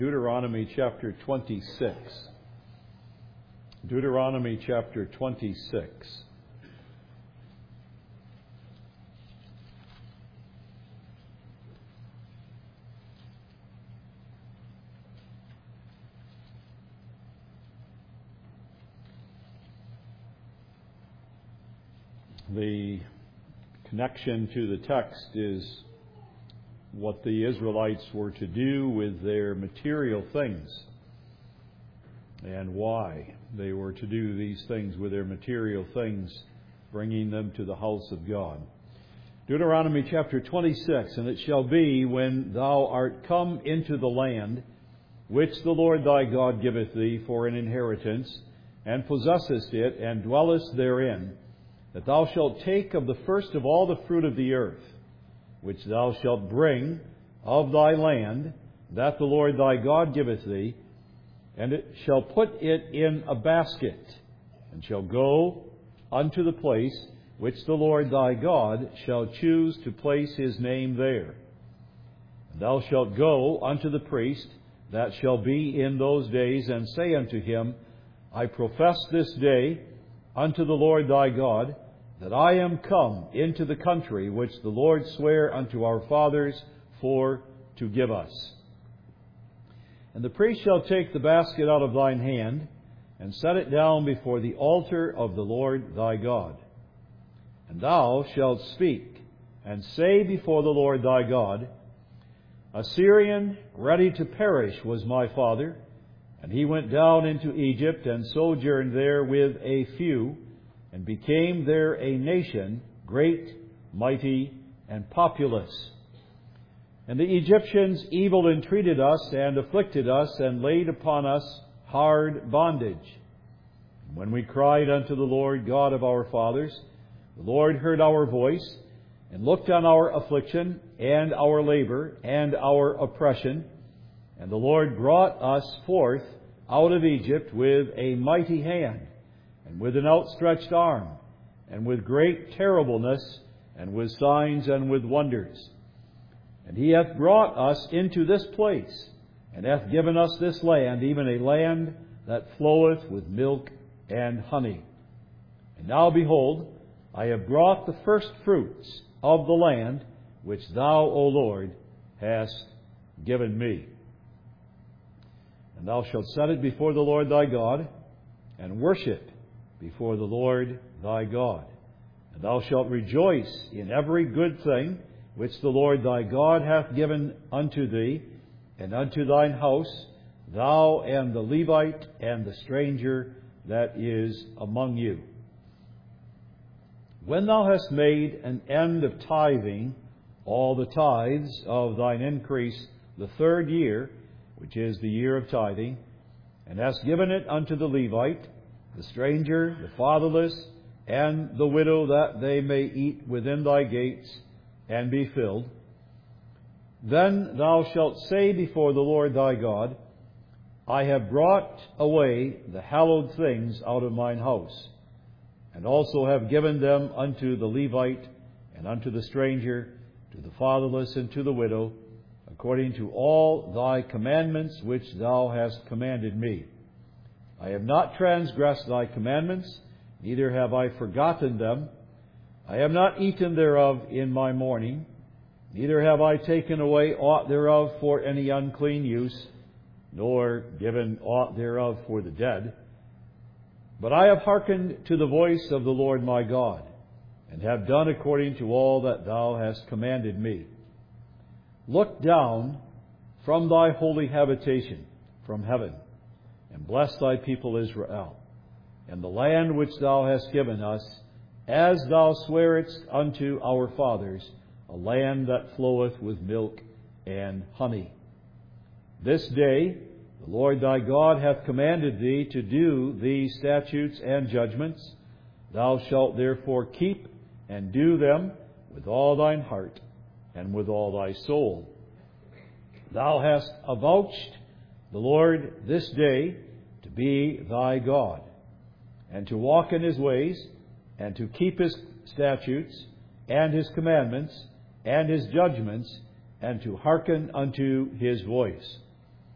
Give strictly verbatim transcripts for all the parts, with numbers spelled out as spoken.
Deuteronomy chapter twenty-six. Deuteronomy chapter twenty-six. The connection to the text is what the Israelites were to do with their material things and why they were to do these things with their material things, bringing them to the house of God. Deuteronomy chapter twenty-six, And it shall be, when thou art come into the land which the Lord thy God giveth thee for an inheritance, and possessest it, and dwellest therein, that thou shalt take of the first of all the fruit of the earth, which thou shalt bring of thy land, that the Lord thy God giveth thee, and it shall put it in a basket, and shall go unto the place which the Lord thy God shall choose to place his name there. And thou shalt go unto the priest that shall be in those days, and say unto him, I profess this day unto the Lord thy God, that I am come into the country which the Lord sware unto our fathers for to give us. And the priest shall take the basket out of thine hand, and set it down before the altar of the Lord thy God. And thou shalt speak, and say before the Lord thy God, A Syrian ready to perish was my father, and he went down into Egypt, and sojourned there with a few, and became there a nation, great, mighty, and populous. And the Egyptians evil entreated us, and afflicted us, and laid upon us hard bondage. And when we cried unto the Lord God of our fathers, the Lord heard our voice, and looked on our affliction, and our labor, and our oppression. And the Lord brought us forth out of Egypt with a mighty hand, and with an outstretched arm, and with great terribleness, and with signs, and with wonders. And he hath brought us into this place, and hath given us this land, even a land that floweth with milk and honey. And now behold, I have brought the first fruits of the land, which thou, O Lord, hast given me. And thou shalt set it before the Lord thy God, and worship before the Lord thy God. And thou shalt rejoice in every good thing which the Lord thy God hath given unto thee, and unto thine house, thou and the Levite and the stranger that is among you. When thou hast made an end of tithing all the tithes of thine increase the third year, which is the year of tithing, and hast given it unto the Levite, the stranger, the fatherless, and the widow, that they may eat within thy gates, and be filled, then thou shalt say before the Lord thy God, I have brought away the hallowed things out of mine house, and also have given them unto the Levite, and unto the stranger, to the fatherless, and to the widow, according to all thy commandments which thou hast commanded me. I have not transgressed thy commandments, neither have I forgotten them. I have not eaten thereof in my mourning, neither have I taken away aught thereof for any unclean use, nor given aught thereof for the dead. But I have hearkened to the voice of the Lord my God, and have done according to all that thou hast commanded me. Look down from thy holy habitation, from heaven, and bless thy people Israel, and the land which thou hast given us, as thou swearest unto our fathers, a land that floweth with milk and honey. This day the Lord thy God hath commanded thee to do these statutes and judgments. Thou shalt therefore keep and do them with all thine heart and with all thy soul. Thou hast avouched the Lord this day to be thy God, and to walk in his ways, and to keep his statutes, and his commandments, and his judgments, and to hearken unto his voice.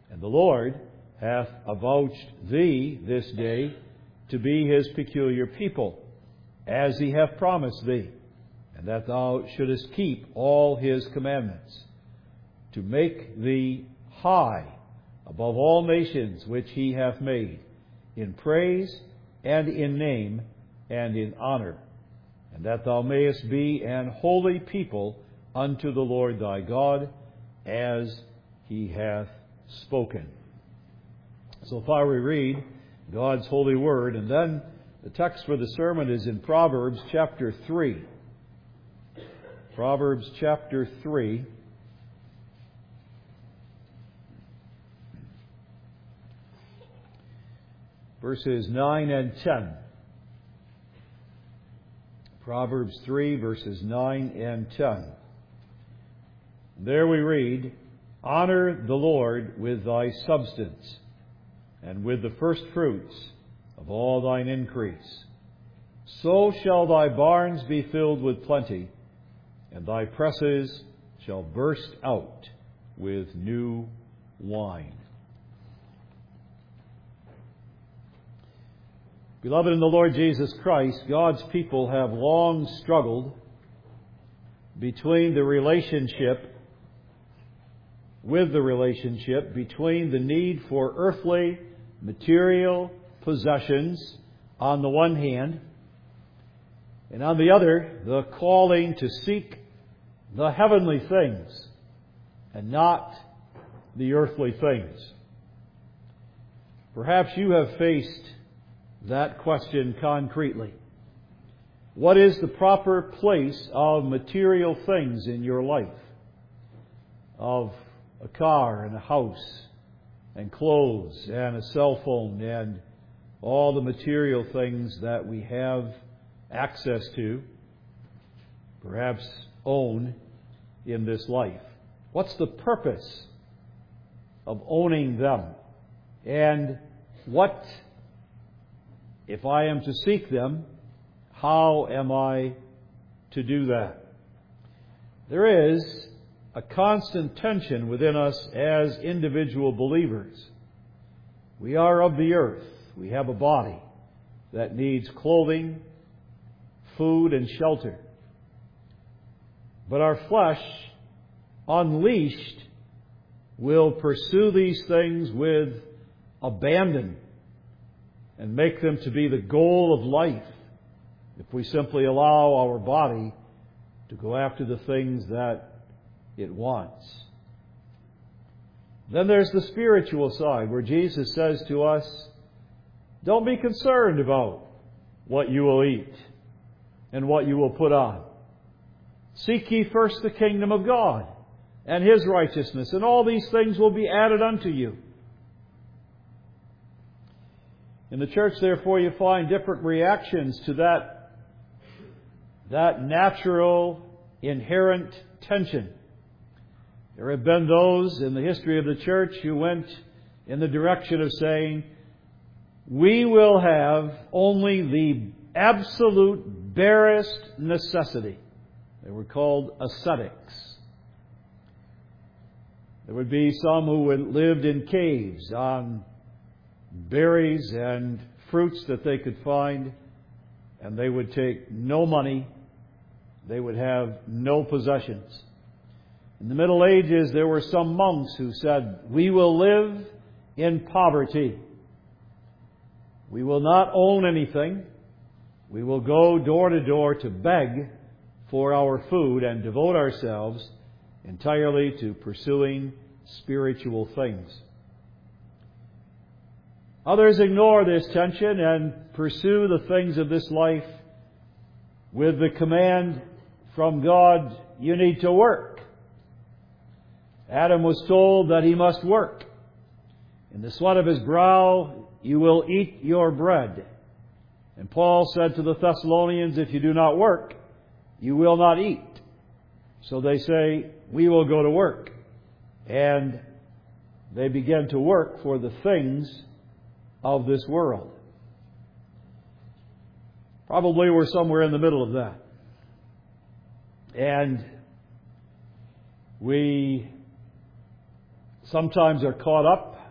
And the Lord hath avouched thee this day to be his peculiar people, as he hath promised thee, and that thou shouldest keep all his commandments, to make thee high above all nations which he hath made, in praise and in name and in honor, and that thou mayest be an holy people unto the Lord thy God, as he hath spoken. So far we read God's holy word, and then the text for the sermon is in Proverbs chapter three. Proverbs chapter three. Verses nine and ten. Proverbs three, verses nine and ten. There we read, Honor the Lord with thy substance, and with the first fruits of all thine increase. So shall thy barns be filled with plenty, and thy presses shall burst out with new wine. Beloved in the Lord Jesus Christ, God's people have long struggled between the relationship, with the relationship between the need for earthly, material possessions on the one hand, and on the other, the calling to seek the heavenly things and not the earthly things. Perhaps you have faced that question concretely. What is the proper place of material things in your life? Of a car and a house and clothes and a cell phone and all the material things that we have access to, perhaps own in this life. What's the purpose of owning them? And what, if I am to seek them, how am I to do that? There is a constant tension within us as individual believers. We are of the earth. We have a body that needs clothing, food, and shelter. But our flesh, unleashed, will pursue these things with abandon and make them to be the goal of life if we simply allow our body to go after the things that it wants. Then there's the spiritual side, where Jesus says to us, don't be concerned about what you will eat and what you will put on. Seek ye first the kingdom of God and His righteousness, and all these things will be added unto you. In the church, therefore, you find different reactions to that, that natural, inherent tension. There have been those in the history of the church who went in the direction of saying, we will have only the absolute barest necessity. They were called ascetics. There would be some who lived in caves on berries and fruits that they could find, and they would take no money. They would have no possessions. In the Middle Ages, there were some monks who said, we will live in poverty. We will not own anything. We will go door to door to beg for our food and devote ourselves entirely to pursuing spiritual things. Others ignore this tension and pursue the things of this life with the command from God, you need to work. Adam was told that he must work. In the sweat of his brow you will eat your bread. And Paul said to the Thessalonians, if you do not work, you will not eat. So they say, we will go to work. And they begin to work for the things of this world. Probably we're somewhere in the middle of that. And we sometimes are caught up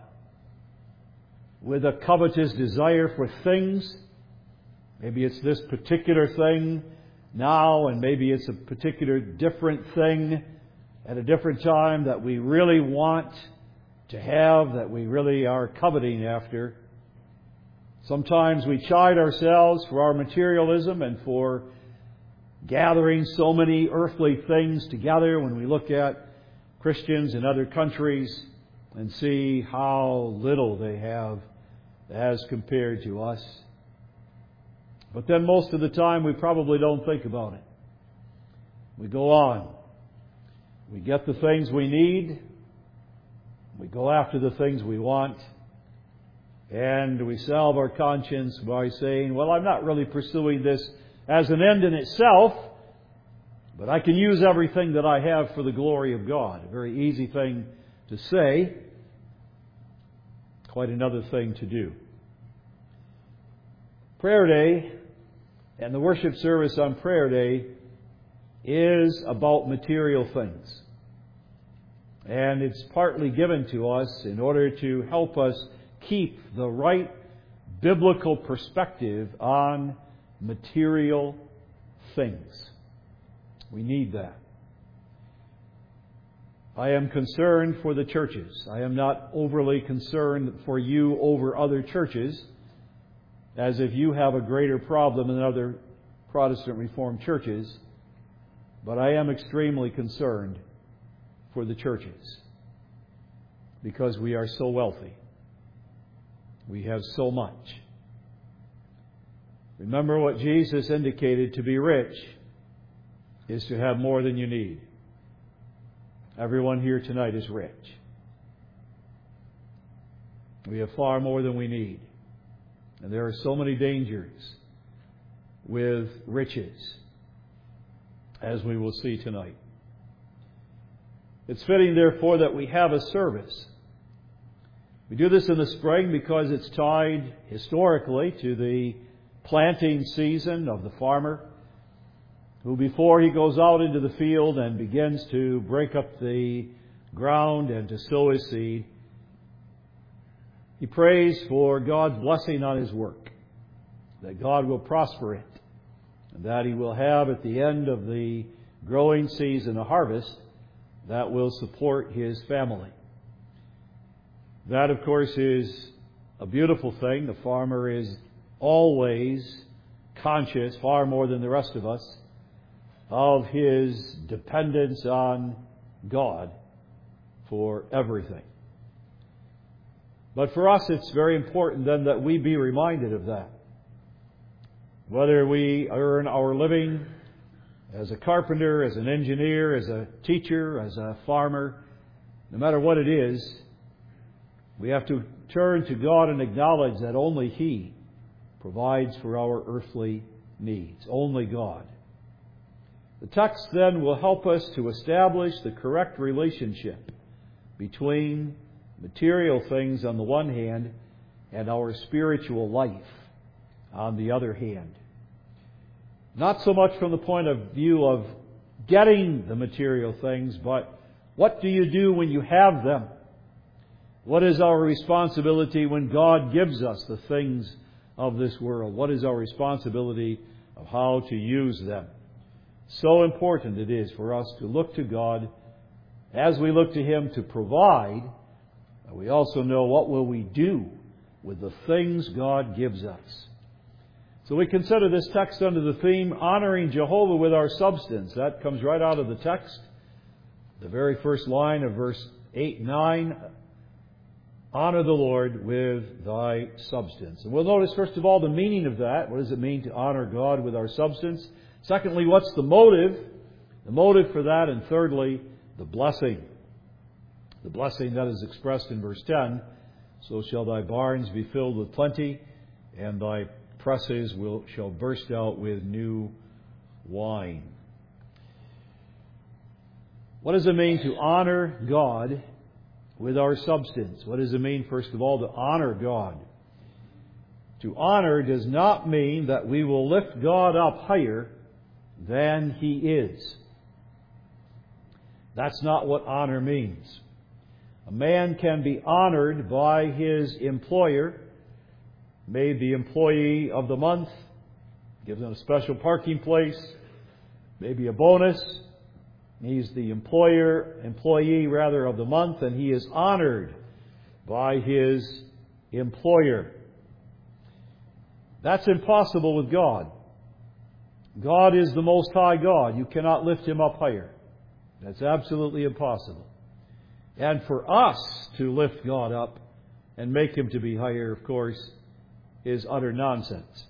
with a covetous desire for things. Maybe it's this particular thing now, and maybe it's a particular different thing at a different time that we really want to have, that we really are coveting after. Sometimes we chide ourselves for our materialism and for gathering so many earthly things together when we look at Christians in other countries and see how little they have as compared to us. But then most of the time we probably don't think about it. We go on. We get the things we need. We go after the things we want. And we salve our conscience by saying, well, I'm not really pursuing this as an end in itself, but I can use everything that I have for the glory of God. A very easy thing to say, quite another thing to do. Prayer Day and the worship service on Prayer Day is about material things. And it's partly given to us in order to help us keep the right biblical perspective on material things. We need that. I am concerned for the churches. I am not overly concerned for you over other churches, as if you have a greater problem than other Protestant Reformed churches. But I am extremely concerned for the churches because we are so wealthy. We have so much. Remember what Jesus indicated: to be rich is to have more than you need. Everyone here tonight is rich. We have far more than we need. And there are so many dangers with riches, as we will see tonight. It's fitting, therefore, that we have a service. We do this in the spring because it's tied historically to the planting season of the farmer, who before he goes out into the field and begins to break up the ground and to sow his seed, he prays for God's blessing on his work, that God will prosper it, and that he will have at the end of the growing season a harvest that will support his family. That, of course, is a beautiful thing. The farmer is always conscious, far more than the rest of us, of his dependence on God for everything. But for us, it's very important then that we be reminded of that. Whether we earn our living as a carpenter, as an engineer, as a teacher, as a farmer, no matter what it is, we have to turn to God and acknowledge that only He provides for our earthly needs. Only God. The text then will help us to establish the correct relationship between material things on the one hand and our spiritual life on the other hand. Not so much from the point of view of getting the material things, but what do you do when you have them? What is our responsibility when God gives us the things of this world? What is our responsibility of how to use them? So important it is for us to look to God as we look to Him to provide. We also know what will we do with the things God gives us. So we consider this text under the theme, honoring Jehovah with our substance. That comes right out of the text. The very first line of verse eight and nine. Honor the Lord with thy substance. And we'll notice, first of all, the meaning of that. What does it mean to honor God with our substance? Secondly, what's the motive? The motive for that. And thirdly, the blessing. The blessing that is expressed in verse ten. So shall thy barns be filled with plenty, and thy presses will shall burst out with new wine. What does it mean to honor God with our substance? What does it mean, first of all, to honor God? To honor does not mean that we will lift God up higher than He is. That's not what honor means. A man can be honored by his employer made the employee of the month, gives him a special parking place, maybe a bonus. He's the employer, employee rather, of the month, and he is honored by his employer. That's impossible with God. God is the Most High God. You cannot lift Him up higher. That's absolutely impossible. And for us to lift God up and make Him to be higher, of course, is utter nonsense.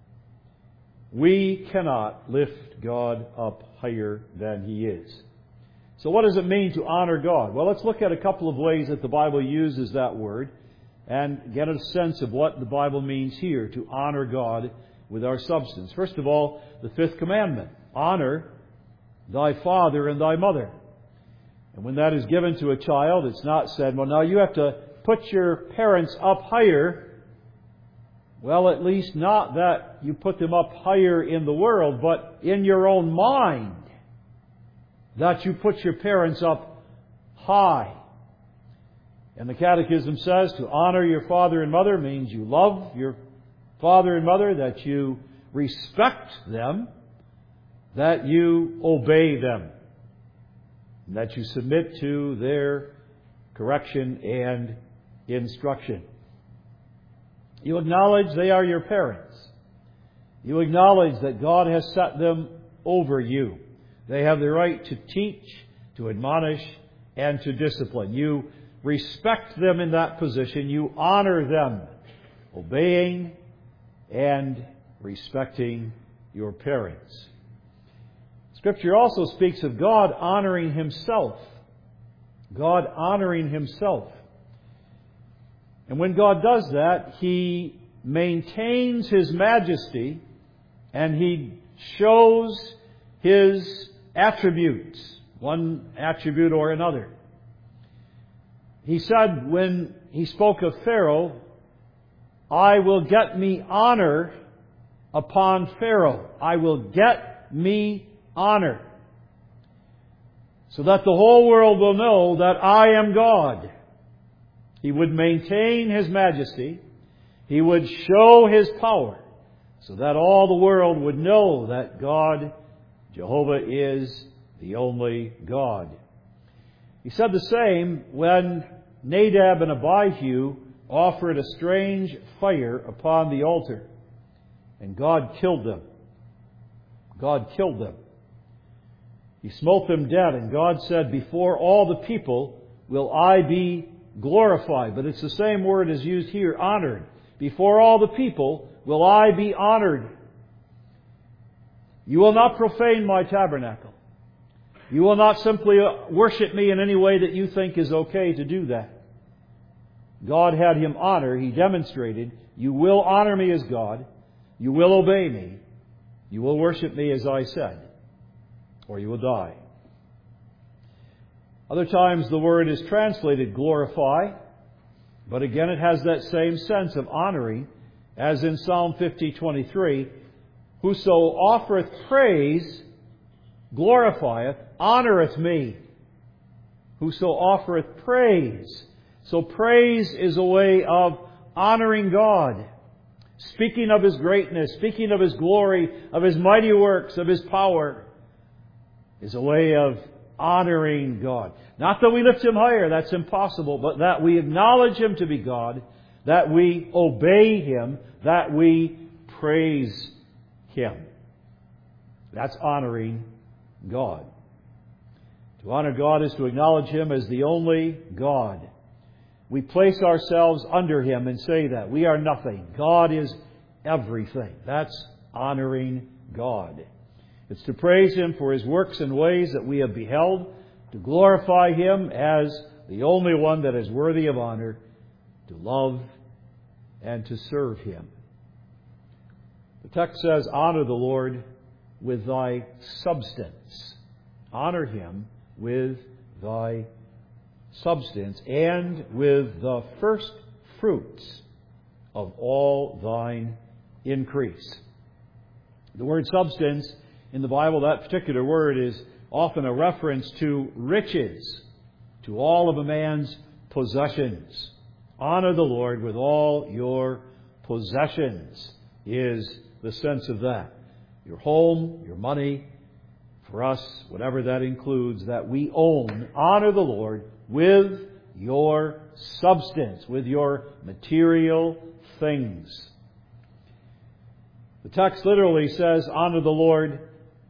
We cannot lift God up higher than He is. So what does it mean to honor God? Well, let's look at a couple of ways that the Bible uses that word and get a sense of what the Bible means here, to honor God with our substance. First of all, the fifth commandment, honor thy father and thy mother. And when that is given to a child, it's not said, well, now you have to put your parents up higher. Well, at least not that you put them up higher in the world, but in your own mind, that you put your parents up high. And the Catechism says to honor your father and mother means you love your father and mother, that you respect them, that you obey them, that you submit to their correction and instruction. You acknowledge they are your parents. You acknowledge that God has set them over you. They have the right to teach, to admonish, and to discipline. You respect them in that position. You honor them, obeying and respecting your parents. Scripture also speaks of God honoring Himself. God honoring Himself. And when God does that, He maintains His majesty and He shows His attributes, one attribute or another. He said when He spoke of Pharaoh, I will get me honor upon Pharaoh. I will get me honor. So that the whole world will know that I am God. He would maintain His majesty. He would show His power. So that all the world would know that God, Jehovah, is the only God. He said the same when Nadab and Abihu offered a strange fire upon the altar. And God killed them. God killed them. He smote them dead. And God said, before all the people will I be glorified. But it's the same word as used here, honored. Before all the people will I be honored. You will not profane my tabernacle. You will not simply worship me in any way that you think is okay to do that. God had him honor. He demonstrated, you will honor me as God. You will obey me. You will worship me as I said. Or you will die. Other times the word is translated glorify. But again it has that same sense of honoring. As in Psalm fifty twenty-three. Whoso offereth praise glorifieth, honoreth me. Whoso offereth praise. So praise is a way of honoring God. Speaking of His greatness, speaking of His glory, of His mighty works, of His power, is a way of honoring God. Not that we lift Him higher, that's impossible, but that we acknowledge Him to be God, that we obey Him, that we praise Him. That's honoring God. To honor God is to acknowledge Him as the only God. We place ourselves under Him and say that. We are nothing. God is everything. That's honoring God. It's to praise Him for His works and ways that we have beheld, to glorify Him as the only one that is worthy of honor, to love and to serve Him. The text says, honor the Lord with thy substance. Honor Him with thy substance and with the first fruits of all thine increase. The word substance in the Bible, that particular word, is often a reference to riches, to all of a man's possessions. Honor the Lord with all your possessions is the sense of that. Your home, your money, for us, whatever that includes, that we own, honor the Lord with your substance, with your material things. The text literally says, honor the Lord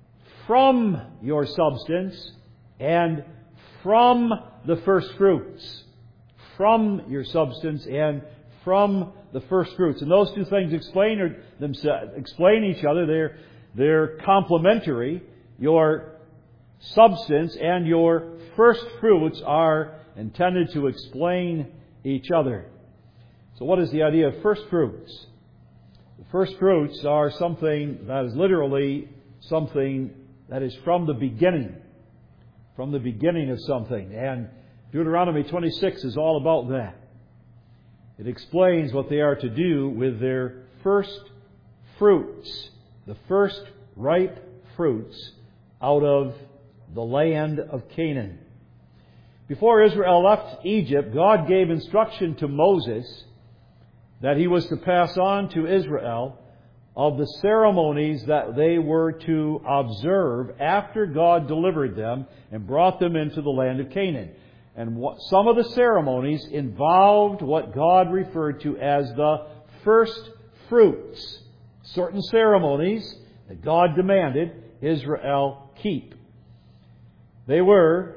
from your substance and from the first fruits. From your substance and from the first fruits. And those two things explain themselves, explain each other. They're, they're complementary. Your substance and your first fruits are intended to explain each other. So what is the idea of first fruits? The first fruits are something that is literally something that is from the beginning. From the beginning of something. And Deuteronomy twenty-six is all about that. It explains what they are to do with their first fruits. The first ripe fruits out of the land of Canaan. Before Israel left Egypt, God gave instruction to Moses that he was to pass on to Israel of the ceremonies that they were to observe after God delivered them and brought them into the land of Canaan. And what, some of the ceremonies involved what God referred to as the first fruits. Certain ceremonies that God demanded Israel keep. They were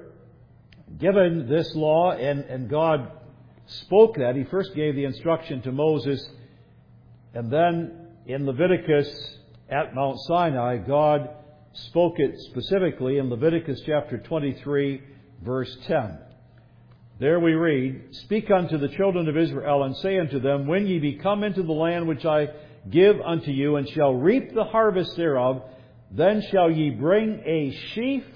given this law, and, and God spoke that. He first gave the instruction to Moses, and then in Leviticus at Mount Sinai, God spoke it specifically in Leviticus chapter twenty-three, verse ten. There we read, "Speak unto the children of Israel, and say unto them, When ye be come into the land which I give unto you, and shall reap the harvest thereof, then shall ye bring a sheaf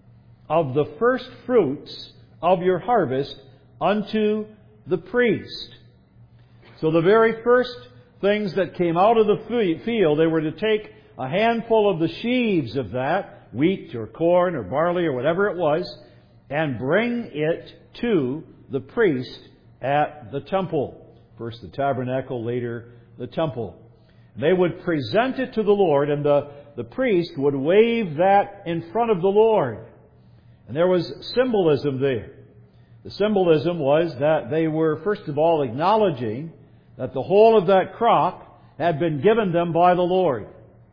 of the first fruits of your harvest unto the priest." So the very first things that came out of the field, they were to take a handful of the sheaves of that, wheat or corn or barley or whatever it was, and bring it to the priest at the temple. First the tabernacle, later the temple. They would present it to the Lord, and the, the priest would wave that in front of the Lord. And there was symbolism there. The symbolism was that they were, first of all, acknowledging that the whole of that crop had been given them by the Lord.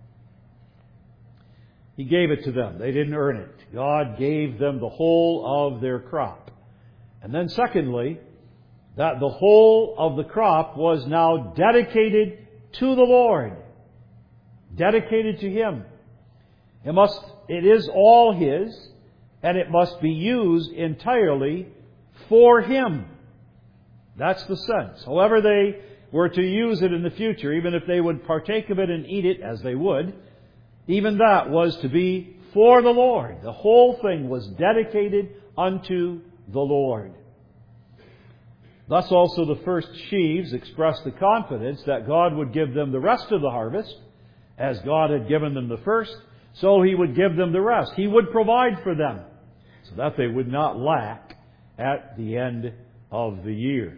He gave it to them. They didn't earn it. God gave them the whole of their crop. And then secondly, that the whole of the crop was now dedicated to the Lord. Dedicated to Him. It must, it is all His, and it must be used entirely for Him. That's the sense. However they were to use it in the future, even if they would partake of it and eat it, as they would, even that was to be for the Lord. The whole thing was dedicated unto the Lord. Thus also the first sheaves expressed the confidence that God would give them the rest of the harvest. As God had given them the first, so He would give them the rest. He would provide for them, so that they would not lack at the end of the year.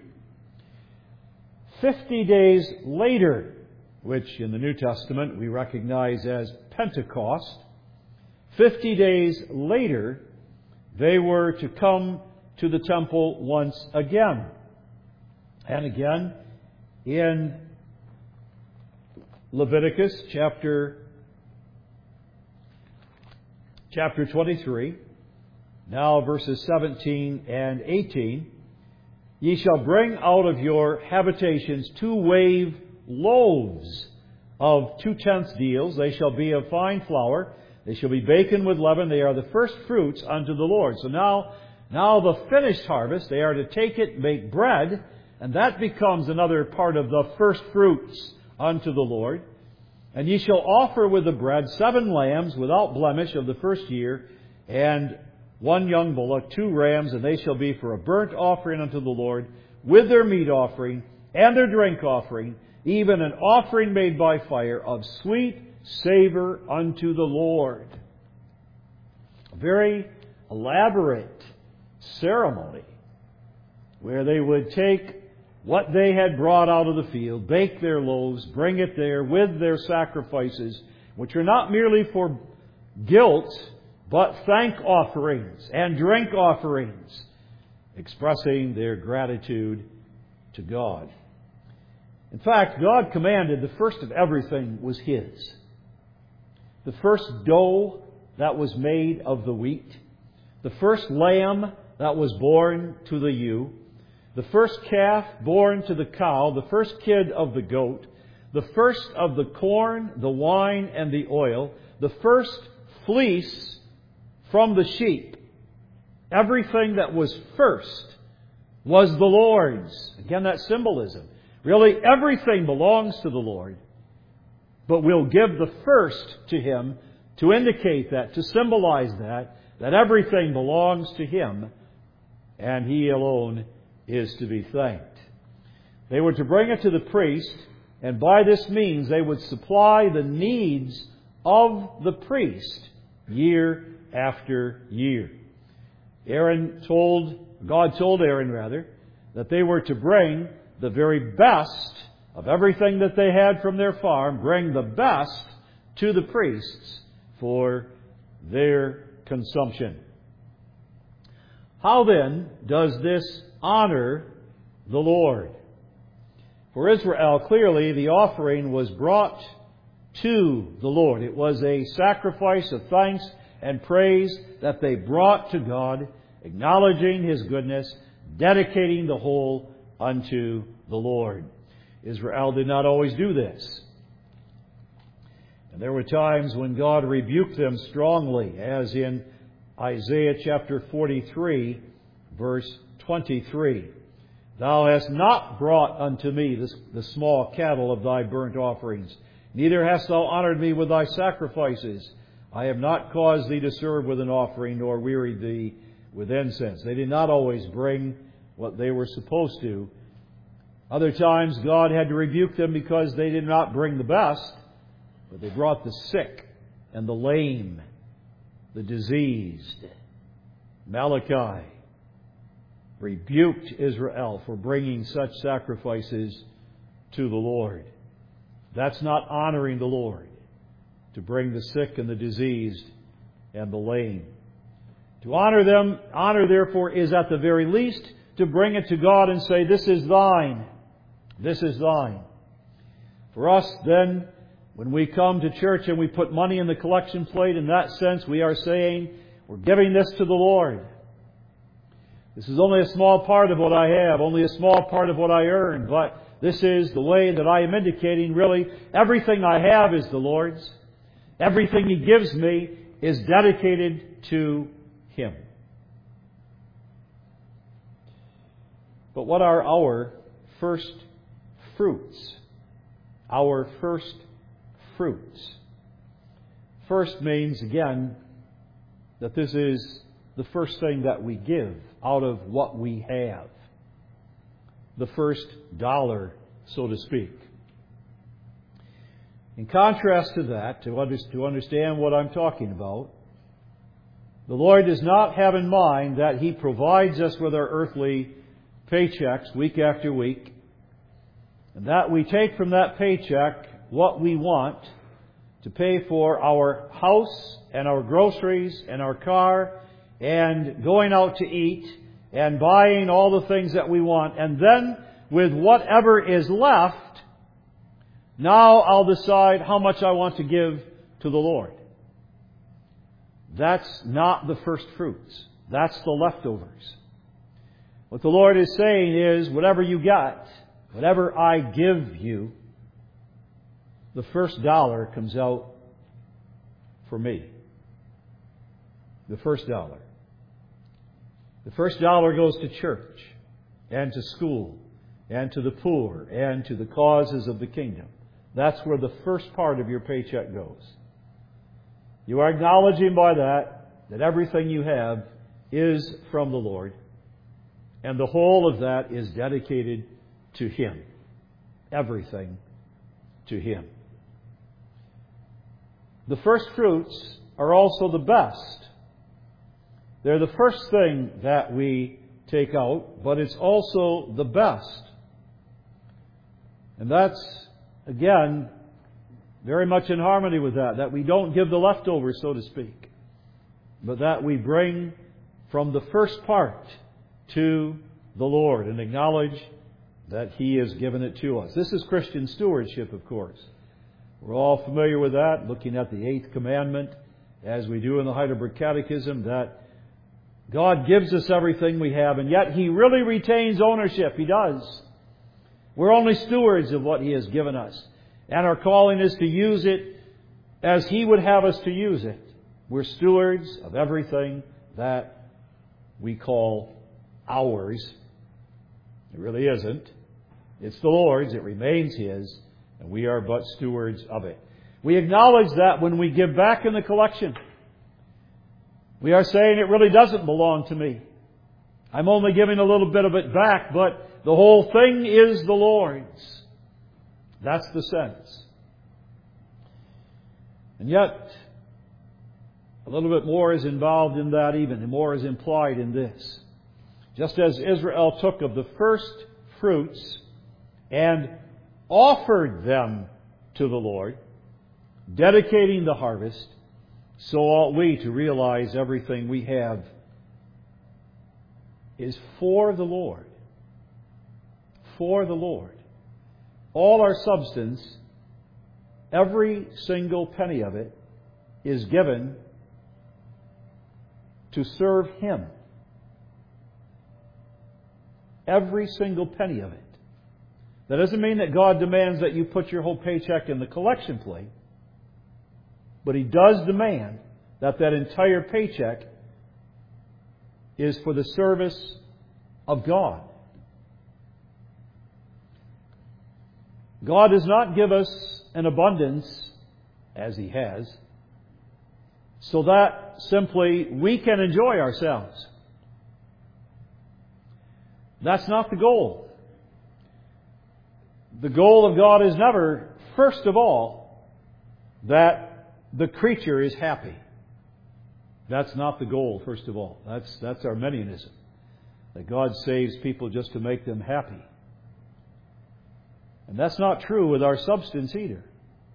Fifty days later, which in the New Testament we recognize as Pentecost, fifty days later, they were to come to the temple once again. And again, in Leviticus chapter, chapter twenty-three, now verses seventeen and eighteen, "Ye shall bring out of your habitations two wave loaves of two-tenths deals. They shall be of fine flour. They shall be baken with leaven. They are the first fruits unto the Lord." So now, now the finished harvest, they are to take it, make bread, and that becomes another part of the first fruits unto the Lord. "And ye shall offer with the bread seven lambs without blemish of the first year, and one young bullock, two rams, and they shall be for a burnt offering unto the Lord, with their meat offering and their drink offering, even an offering made by fire of sweet savor unto the Lord." A very elaborate ceremony where they would take what they had brought out of the field, bake their loaves, bring it there with their sacrifices, which are not merely for guilt, but thank offerings and drink offerings, expressing their gratitude to God. In fact, God commanded the first of everything was His. The first dough that was made of the wheat, the first lamb that was born to the ewe, the first calf born to the cow, the first kid of the goat, the first of the corn, the wine, and the oil, the first fleece from the sheep. Everything that was first was the Lord's. Again, that symbolism. Really, everything belongs to the Lord. But we'll give the first to Him to indicate that, to symbolize that, that everything belongs to Him, and He alone is to be thanked. They were to bring it to the priest, and by this means they would supply the needs of the priest year after year. Aaron told, God told Aaron rather, that they were to bring the very best of everything that they had from their farm, bring the best to the priests for their consumption. How then does this honor the Lord? For Israel, clearly the offering was brought to the Lord. It was a sacrifice of thanks and praise that they brought to God, acknowledging His goodness, dedicating the whole unto the Lord. Israel did not always do this. And there were times when God rebuked them strongly, as in Isaiah chapter forty-three, verse twenty-three. Thou hast not brought unto me the, the small cattle of thy burnt offerings, neither hast thou honored me with thy sacrifices. I have not caused thee to serve with an offering, nor wearied thee with incense. They did not always bring what they were supposed to. Other times God had to rebuke them because they did not bring the best, but they brought the sick and the lame, the diseased. Malachi rebuked Israel for bringing such sacrifices to the Lord. That's not honoring the Lord, to bring the sick and the diseased and the lame. To honor them, honor therefore is at the very least to bring it to God and say, this is thine. This is thine. For us, then, when we come to church and we put money in the collection plate, in that sense, we are saying, we're giving this to the Lord. This is only a small part of what I have, only a small part of what I earn, but this is the way that I am indicating, really, everything I have is the Lord's. Everything He gives me is dedicated to Him. But what are our first fruits? Our first fruits. First means, again, that this is the first thing that we give out of what we have. The first dollar, so to speak. In contrast to that, to understand what I'm talking about, the Lord does not have in mind that He provides us with our earthly paychecks week after week, and that we take from that paycheck what we want to pay for our house and our groceries and our car and going out to eat and buying all the things that we want. And then with whatever is left, now I'll decide how much I want to give to the Lord. That's not the first fruits. That's the leftovers. What the Lord is saying is, whatever you got, whatever I give you, the first dollar comes out for me. The first dollar. The first dollar goes to church and to school and to the poor and to the causes of the kingdom. That's where the first part of your paycheck goes. You are acknowledging by that that everything you have is from the Lord, and the whole of that is dedicated to Him. Everything to Him. The first fruits are also the best. They're the first thing that we take out, but it's also the best And that's, again, very much in harmony with that, that we don't give the leftovers, so to speak, but that we bring from the first part to the Lord and acknowledge that He has given it to us. This is Christian stewardship, of course. We're all familiar with that, looking at the eighth commandment, as we do in the Heidelberg Catechism, that God gives us everything we have, and yet He really retains ownership. He does. We're only stewards of what He has given us. And our calling is to use it as He would have us to use it. We're stewards of everything that we call ours. It really isn't. It's the Lord's. It remains His. And we are but stewards of it. We acknowledge that when we give back in the collection. We are saying it really doesn't belong to me. I'm only giving a little bit of it back, but the whole thing is the Lord's. That's the sense. And yet, a little bit more is involved in that even, and more is implied in this. Just as Israel took of the first fruits and offered them to the Lord, dedicating the harvest, so ought we to realize everything we have is for the Lord. For the Lord. All our substance, every single penny of it, is given to serve Him. Every single penny of it. That doesn't mean that God demands that you put your whole paycheck in the collection plate. But He does demand that that entire paycheck is for the service of God. God does not give us an abundance, as He has, so that simply we can enjoy ourselves. That's not the goal. The goal of God is never, first of all, that the creature is happy. That's not the goal, first of all. That's, that's Arminianism. That God saves people just to make them happy. And that's not true with our substance either.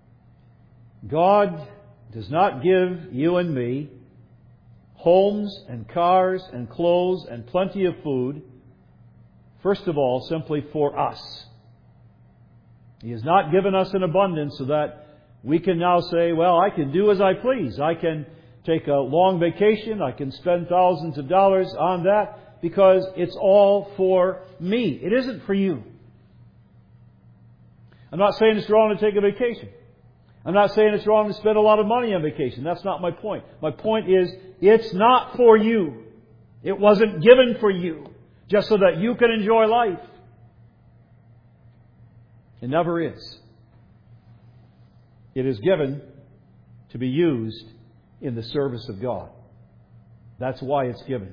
God does not give you and me homes and cars and clothes and plenty of food, first of all, simply for us. He has not given us an abundance so that we can now say, well, I can do as I please. I can take a long vacation. I can spend thousands of dollars on that because it's all for me. It isn't for you. I'm not saying it's wrong to take a vacation. I'm not saying it's wrong to spend a lot of money on vacation. That's not my point. My point is, it's not for you. It wasn't given for you just so that you can enjoy life. It never is. It is given to be used in the service of God. That's why it's given.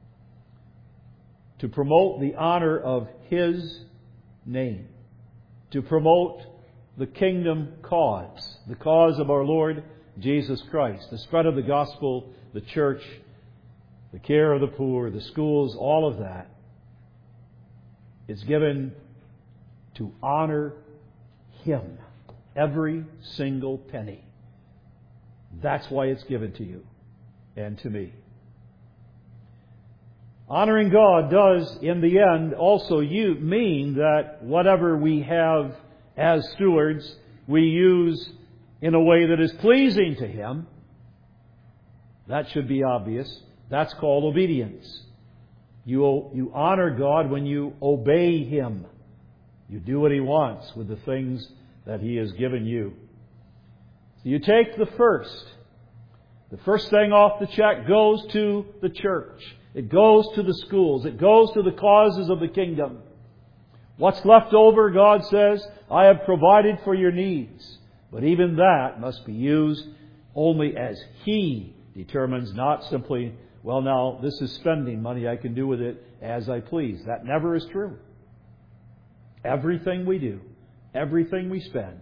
To promote the honor of His name. To promote the kingdom cause. The cause of our Lord Jesus Christ. The spread of the gospel, the church, the care of the poor, the schools, all of that. It's given to honor Him. Every single penny. That's why it's given to you and to me. Honoring God does, in the end, also you mean that whatever we have as stewards, we use in a way that is pleasing to Him. That should be obvious. That's called obedience. You, you honor God when you obey Him. You do what He wants with the things that He has given you. So you take the first. The first thing off the check goes to the church. It goes to the schools. It goes to the causes of the kingdom. What's left over, God says, I have provided for your needs. But even that must be used only as He determines, not simply, well, now, this is spending money. I can do with it as I please. That never is true. Everything we do, everything we spend,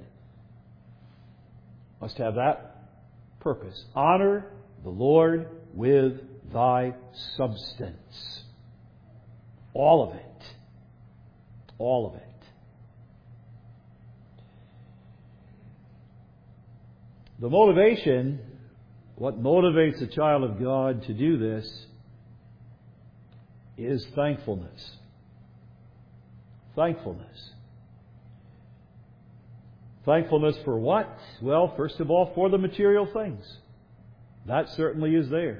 must have that purpose. Honor the Lord with thy substance. All of it. All of it. The motivation, what motivates a child of God to do this, is thankfulness. Thankfulness. Thankfulness for what? Well, first of all, for the material things. That certainly is there.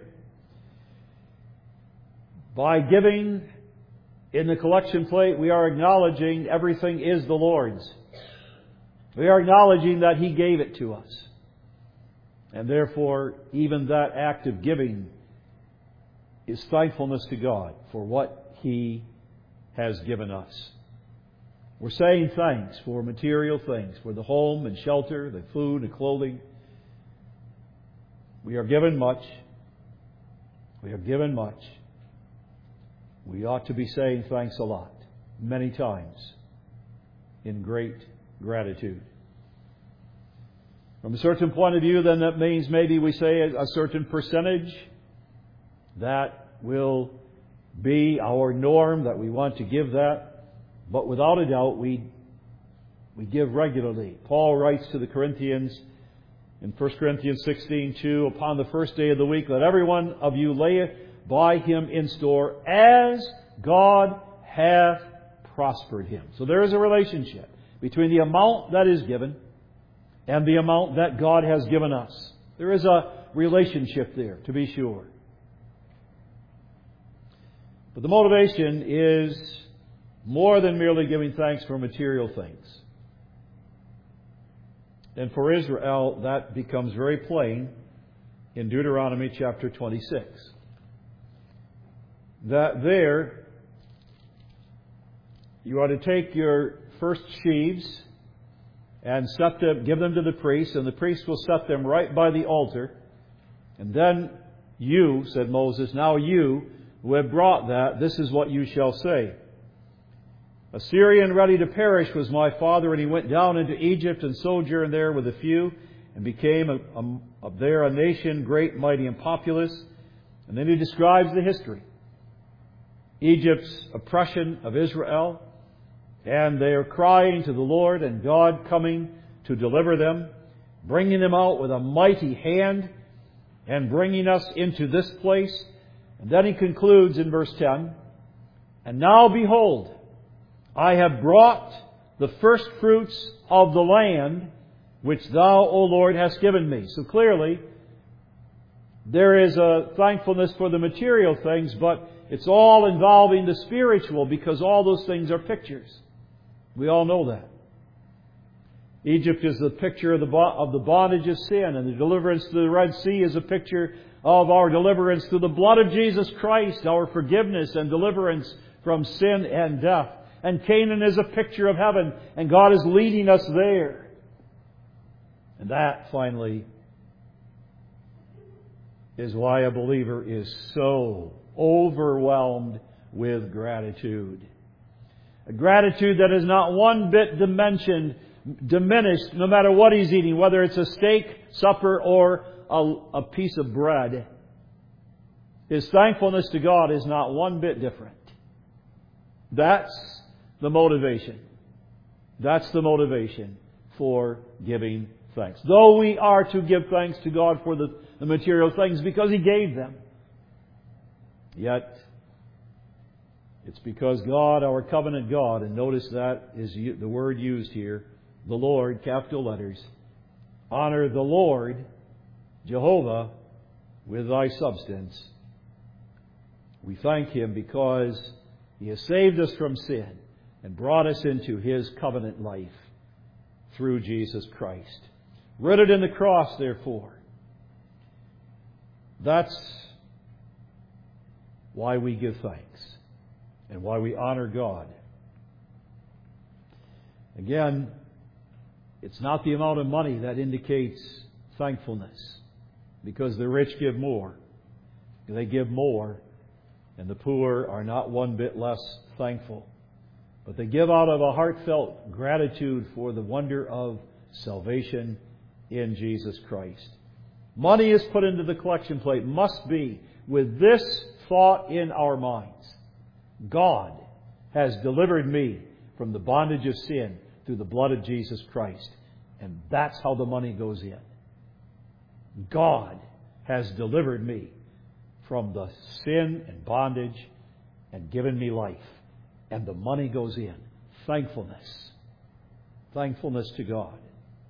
By giving in the collection plate, we are acknowledging everything is the Lord's. We are acknowledging that He gave it to us. And therefore, even that act of giving is thankfulness to God for what He has given us. We're saying thanks for material things, for the home and shelter, the food and clothing. We are given much. We are given much. We ought to be saying thanks a lot, many times, in great gratitude. From a certain point of view, then, that means maybe we say a certain percentage. That will be our norm, that we want to give that. But without a doubt, we we give regularly. Paul writes to the Corinthians in First Corinthians sixteen two, upon the first day of the week, let every one of you lay by him in store, as God hath prospered him. So there is a relationship between the amount that is given and the amount that God has given us. There is a relationship there, to be sure. But the motivation is more than merely giving thanks for material things. And for Israel, that becomes very plain in Deuteronomy chapter twenty-six. That there, you are to take your first sheaves and set them, give them to the priest, and the priest will set them right by the altar. And then you, said Moses, now you who have brought that, this is what you shall say. A Syrian ready to perish was my father, and he went down into Egypt and sojourned there with a few, and became a, a, a, there a nation great, mighty, and populous. And then he describes the history. Egypt's oppression of Israel, and they are crying to the Lord, and God coming to deliver them, bringing them out with a mighty hand, and bringing us into this place. And then he concludes in verse ten, and now behold, I have brought the first fruits of the land which thou, O Lord, hast given me. So clearly, there is a thankfulness for the material things, but it's all involving the spiritual, because all those things are pictures. We all know that. Egypt is the picture of the, of the bondage of sin, and the deliverance to the Red Sea is a picture of our deliverance through the blood of Jesus Christ, our forgiveness and deliverance from sin and death. And Canaan is a picture of heaven, and God is leading us there. And that, finally, is why a believer is so overwhelmed with gratitude. A gratitude that is not one bit dimensioned, diminished, no matter what he's eating, whether it's a steak, supper, or a, a piece of bread. His thankfulness to God is not one bit different. That's the motivation. That's the motivation for giving thanks. Though we are to give thanks to God for the, the material things because He gave them, yet it's because God, our covenant God, and notice that is the word used here, the Lord, capital letters, honor the Lord, Jehovah, with thy substance. We thank Him because He has saved us from sin and brought us into His covenant life through Jesus Christ. Rooted in the cross, therefore. That's why we give thanks and why we honor God. Again, it's not the amount of money that indicates thankfulness, because the rich give more. They give more, and the poor are not one bit less thankful. But they give out of a heartfelt gratitude for the wonder of salvation in Jesus Christ. Money is put into the collection plate must be with this thought in our minds: God has delivered me from the bondage of sin through the blood of Jesus Christ. And that's how the money goes in. God has delivered me from the sin and bondage and given me life. And the money goes in. Thankfulness. Thankfulness to God.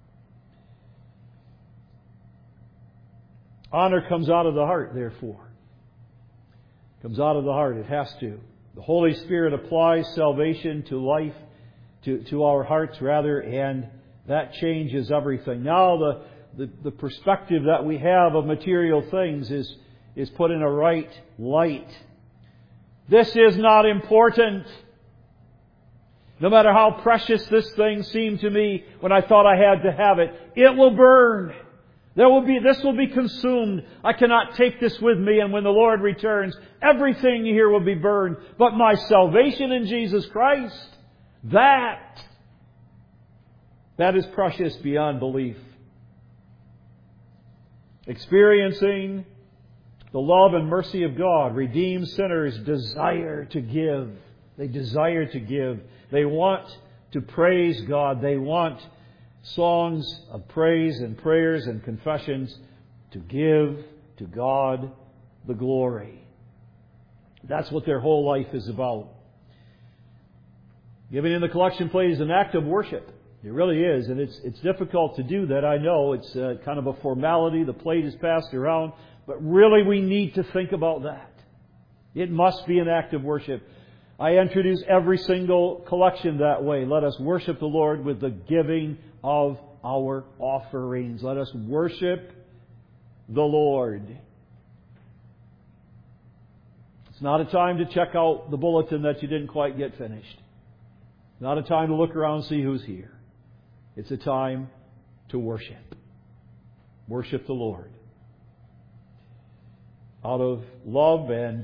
Honor comes out of the heart, therefore. Comes out of the heart. It has to. The Holy Spirit applies salvation to life, to, to our hearts rather, and that changes everything. Now the, the, the perspective that we have of material things is, is put in a right light. This is not important. No matter how precious this thing seemed to me when I thought I had to have it, it will burn. There will be, this will be consumed. I cannot take this with me, and when the Lord returns, everything here will be burned. But my salvation in Jesus Christ, that, that is precious beyond belief. Experiencing the love and mercy of God, redeemed sinners desire to give. They desire to give. They want to praise God. They want songs of praise and prayers and confessions to give to God the glory. That's what their whole life is about. Giving in the collection plate is an act of worship. It really is, and it's it's difficult to do that. I know it's uh, kind of a formality. The plate is passed around, but really we need to think about that. It must be an act of worship. I introduce every single collection that way. Let us worship the Lord with the giving of our offerings. Let us worship the Lord. It's not a time to check out the bulletin that you didn't quite get finished. Not a time to look around and see who's here. It's a time to worship. Worship the Lord. Out of love and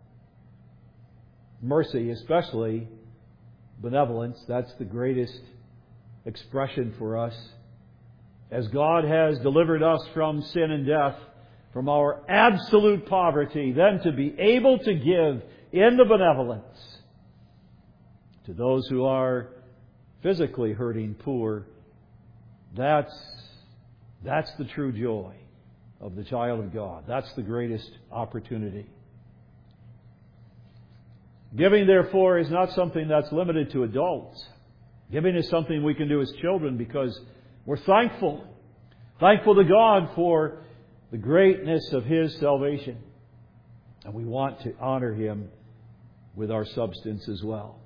mercy, especially benevolence, that's the greatest expression for us. As God has delivered us from sin and death, from our absolute poverty, then to be able to give in the benevolence to those who are physically hurting, poor, that's, that's the true joy of the child of God. That's the greatest opportunity. Giving, therefore, is not something that's limited to adults. Giving is something we can do as children because we're thankful. Thankful to God for the greatness of His salvation. And we want to honor Him with our substance as well.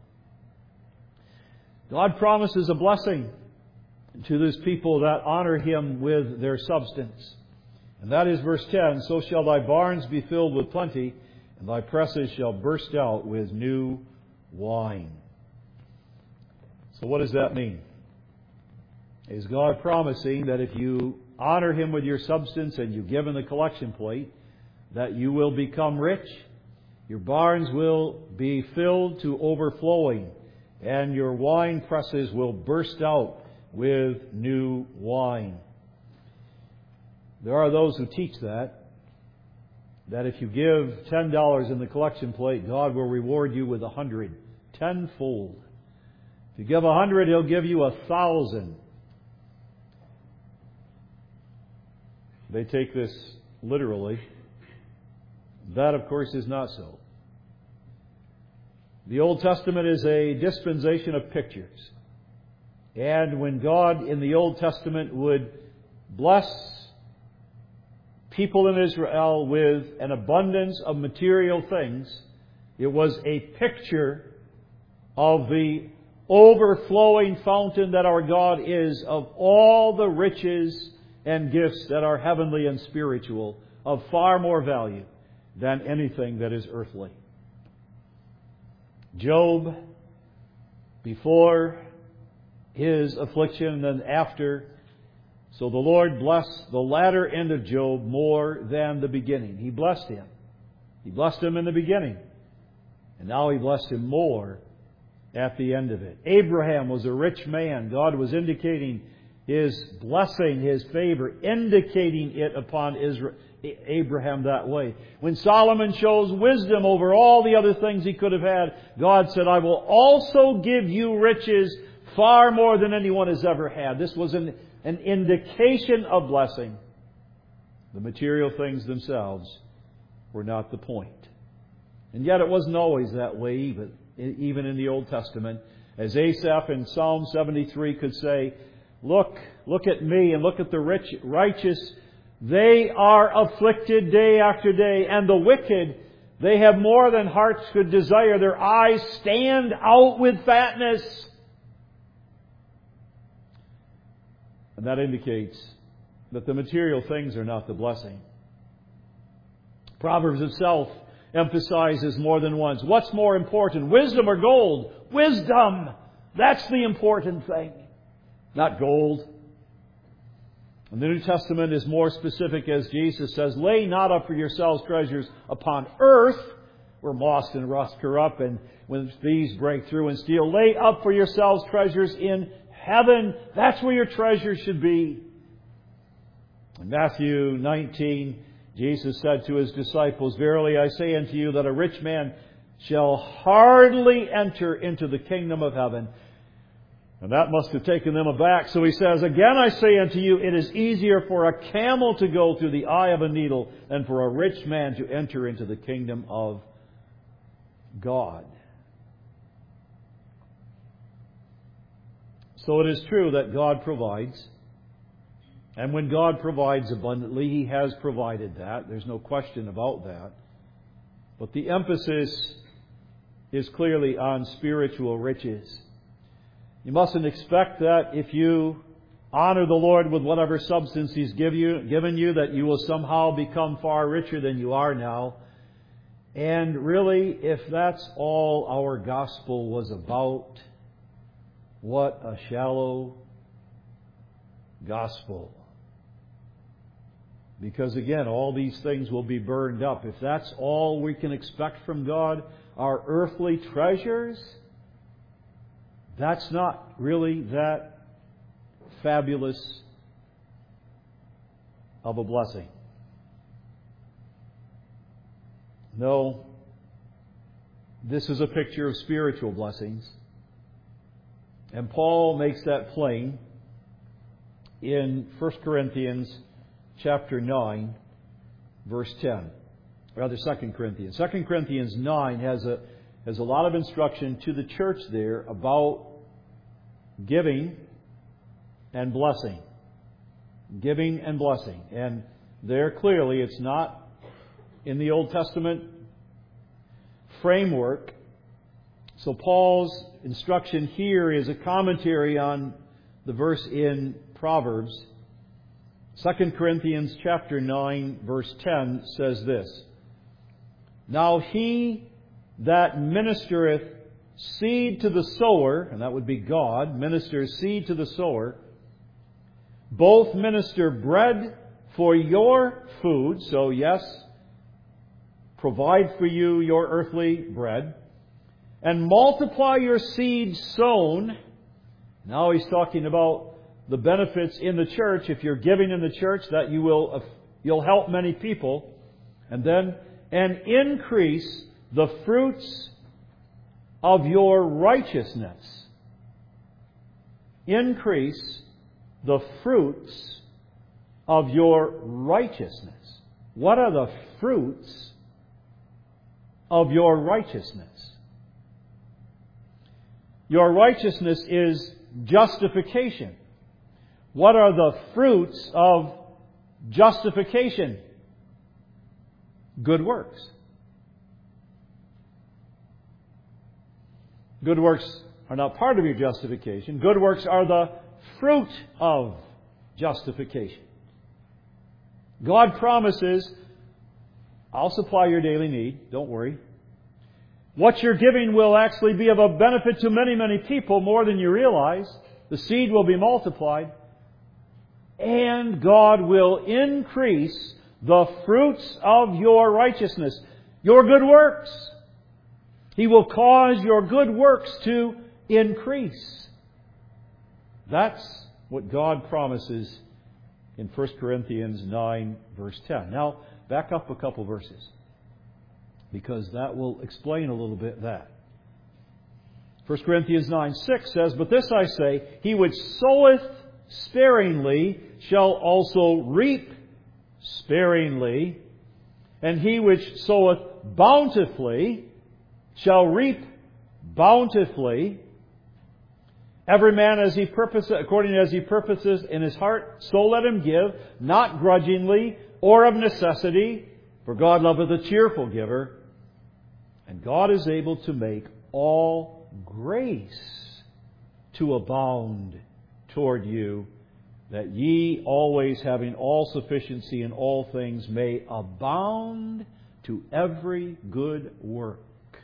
God promises a blessing to those people that honor Him with their substance. And that is verse ten. So shall thy barns be filled with plenty, and thy presses shall burst out with new wine. So what does that mean? Is God promising that if you honor Him with your substance and you give in the collection plate, that you will become rich? Your barns will be filled to overflowing, and your wine presses will burst out with new wine. There are those who teach that, that if you give ten dollars in the collection plate, God will reward you with a hundred, tenfold. If you give a hundred, He'll give you a thousand. They take this literally. That, of course, is not so. The Old Testament is a dispensation of pictures. And when God in the Old Testament would bless people in Israel with an abundance of material things, it was a picture of the overflowing fountain that our God is, of all the riches and gifts that are heavenly and spiritual, of far more value than anything that is earthly. Job, before his affliction and after, so the Lord blessed the latter end of Job more than the beginning. He blessed him. He blessed him in the beginning. And now He blessed him more at the end of it. Abraham was a rich man. God was indicating His blessing, His favor, indicating it upon Israel, Abraham that way. When Solomon chose wisdom over all the other things he could have had, God said, I will also give you riches far more than anyone has ever had. This was an, an indication of blessing. The material things themselves were not the point. And yet it wasn't always that way, even, even in the Old Testament. As Asaph in Psalm seventy-three could say, Look, look at me and look at the rich, righteous. They are afflicted day after day, and the wicked, they have more than hearts could desire. Their eyes stand out with fatness. And that indicates that the material things are not the blessing. Proverbs itself emphasizes more than once. What's more important, wisdom or gold? Wisdom! That's the important thing. Not gold. And the New Testament is more specific as Jesus says, Lay not up for yourselves treasures upon earth, where moss and rust corrupt, and when thieves break through and steal. Lay up for yourselves treasures in heaven. That's where your treasure should be. In Matthew nineteen, Jesus said to His disciples, Verily I say unto you that a rich man shall hardly enter into the kingdom of heaven. And that must have taken them aback. So He says, Again I say unto you, it is easier for a camel to go through the eye of a needle than for a rich man to enter into the kingdom of God. So it is true that God provides. And when God provides abundantly, He has provided that. There's no question about that. But the emphasis is clearly on spiritual riches. You mustn't expect that if you honor the Lord with whatever substance He's give you, given you, that you will somehow become far richer than you are now. And really, if that's all our gospel was about, what a shallow gospel. Because again, all these things will be burned up. If that's all we can expect from God, our earthly treasures, that's not really that fabulous of a blessing. No, this is a picture of spiritual blessings. And Paul makes that plain in First Corinthians chapter nine, verse ten. Rather, Second Corinthians. Second Corinthians nine has a has a lot of instruction to the church there about giving and blessing. Giving and blessing. And there clearly it's not in the Old Testament framework. So Paul's instruction here is a commentary on the verse in Proverbs. Second Corinthians chapter nine, verse ten says this. Now he that ministereth seed to the sower, and that would be God, ministers seed to the sower, both minister bread for your food, so yes, provide for you your earthly bread, and multiply your seed sown. Now he's talking about the benefits in the church. If you're giving in the church, that you will, you'll help many people. And then, and increase the fruits of your righteousness. Increase the fruits of your righteousness. What are the fruits of your righteousness? Your righteousness is justification. What are the fruits of justification? Good works. Good works are not part of your justification. Good works are the fruit of justification. God promises, I'll supply your daily need, don't worry. What you're giving will actually be of a benefit to many, many people, more than you realize. The seed will be multiplied. And God will increase the fruits of your righteousness, your good works. He will cause your good works to increase. That's what God promises in First Corinthians nine, verse ten. Now, back up a couple verses, because that will explain a little bit that. First Corinthians nine, six says, But this I say, he which soweth sparingly shall also reap sparingly, and he which soweth bountifully shall reap bountifully. Every man as he purposes, according as he purposes in his heart, so let him give, not grudgingly or of necessity, for God loveth a cheerful giver. And God is able to make all grace to abound toward you, that ye always having all sufficiency in all things may abound to every good work.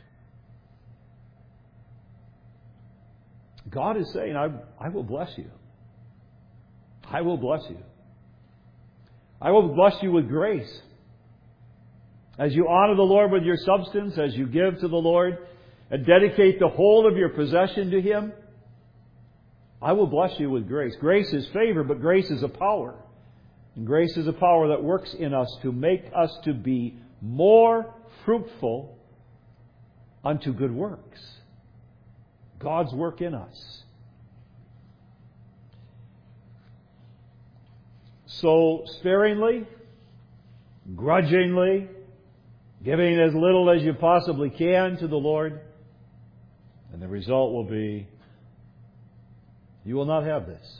God is saying, I, I will bless you. I will bless you. I will bless you with grace. As you honor the Lord with your substance, as you give to the Lord and dedicate the whole of your possession to Him, I will bless you with grace. Grace is favor, but grace is a power. And grace is a power that works in us to make us to be more fruitful unto good works. God's work in us. So sparingly, grudgingly, giving as little as you possibly can to the Lord, and the result will be you will not have this.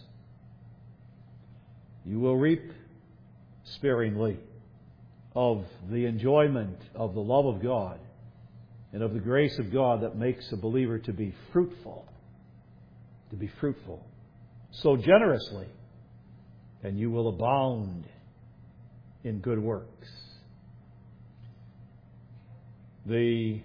You will reap sparingly of the enjoyment of the love of God and of the grace of God that makes a believer to be fruitful. To be fruitful. So generously, and you will abound in good works. The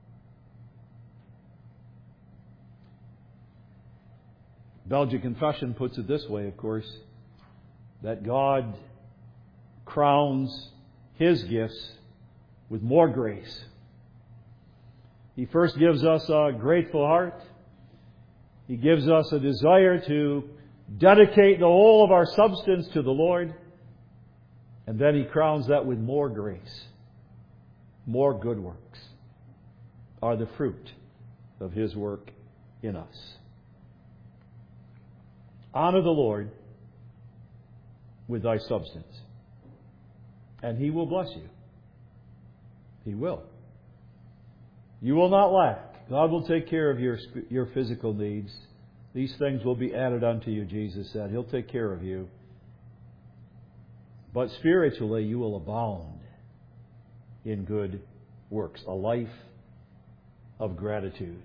Belgian Confession puts it this way, of course, that God crowns His gifts with more grace. He first gives us a grateful heart. He gives us a desire to dedicate the whole of our substance to the Lord. And then He crowns that with more grace. More good works are the fruit of His work in us. Honor the Lord with thy substance, and He will bless you. He will. You will not lack. God will take care of your your physical needs. These things will be added unto you, Jesus said. He'll take care of you. But spiritually, you will abound in good works. A life of gratitude.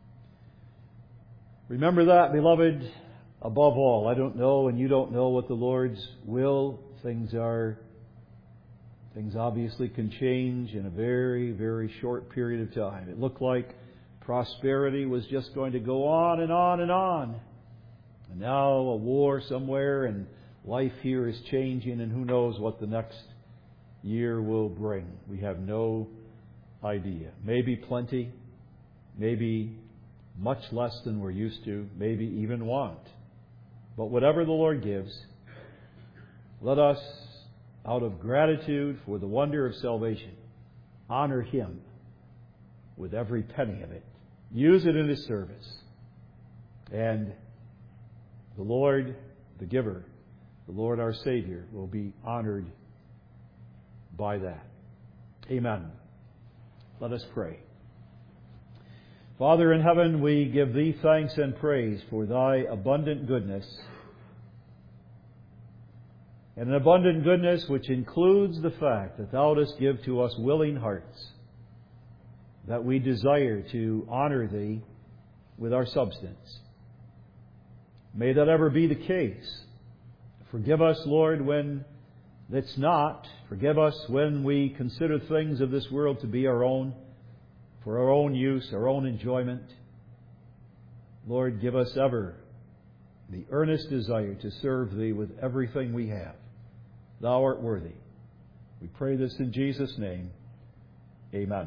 Remember that, beloved. Above all, I don't know and you don't know what the Lord's will. Things are, things obviously can change in a very, very short period of time. It looked like prosperity was just going to go on and on and on. And now a war somewhere and life here is changing, and who knows what the next year will bring. We have no idea. Maybe plenty, maybe much less than we're used to, maybe even want. But whatever the Lord gives, let us, out of gratitude for the wonder of salvation, honor Him with every penny of it. Use it in His service. And the Lord, the giver, the Lord our Savior, will be honored by that. Amen. Let us pray. Father in heaven, we give Thee thanks and praise for Thy abundant goodness. And an abundant goodness which includes the fact that Thou dost give to us willing hearts, that we desire to honor Thee with our substance. May that ever be the case. Forgive us, Lord, when it's not. Forgive us when we consider things of this world to be our own, for our own use, our own enjoyment. Lord, give us ever the earnest desire to serve Thee with everything we have. Thou art worthy. We pray this in Jesus' name. Amen.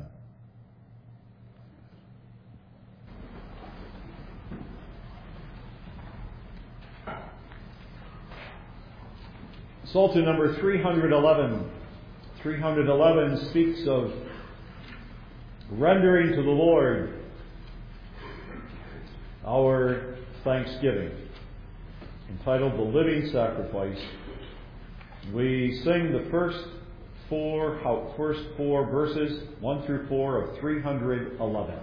Psalter number three hundred eleven. three hundred eleven speaks of rendering to the Lord our thanksgiving, entitled The Living Sacrifice. We sing the first four, first four verses, one through four of three hundred eleven.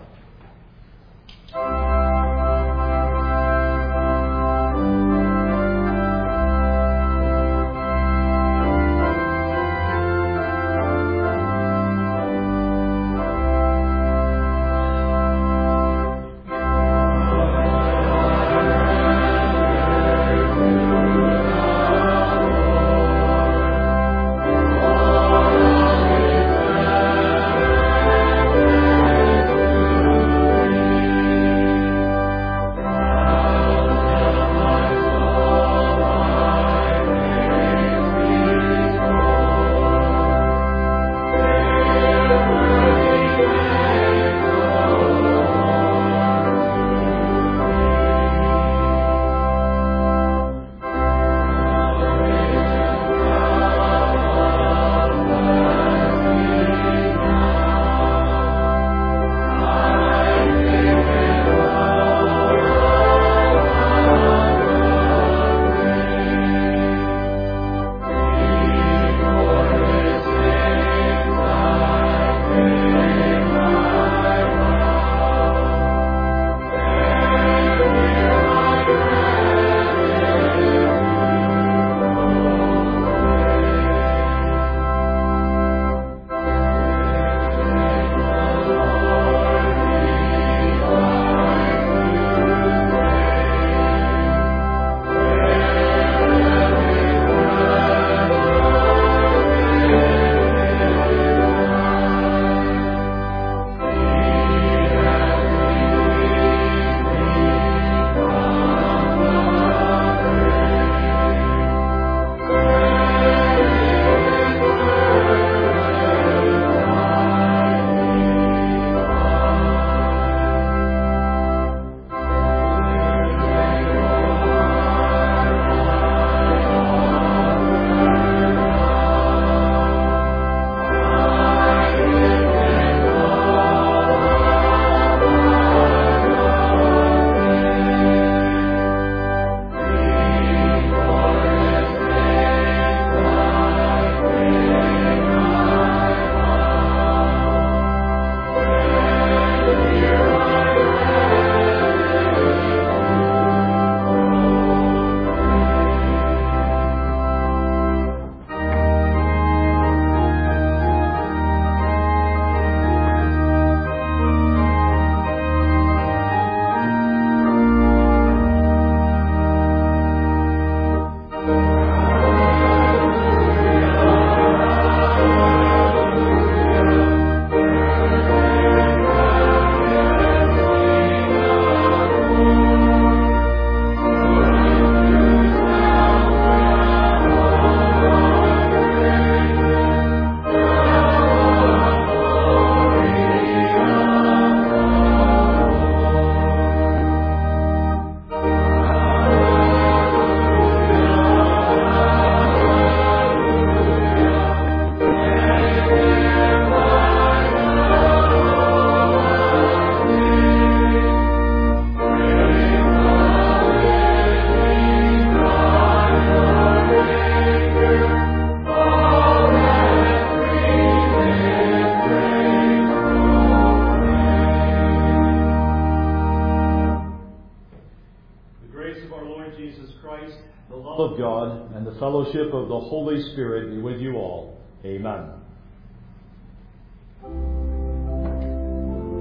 Of God and the fellowship of the Holy Spirit be with you all. Amen.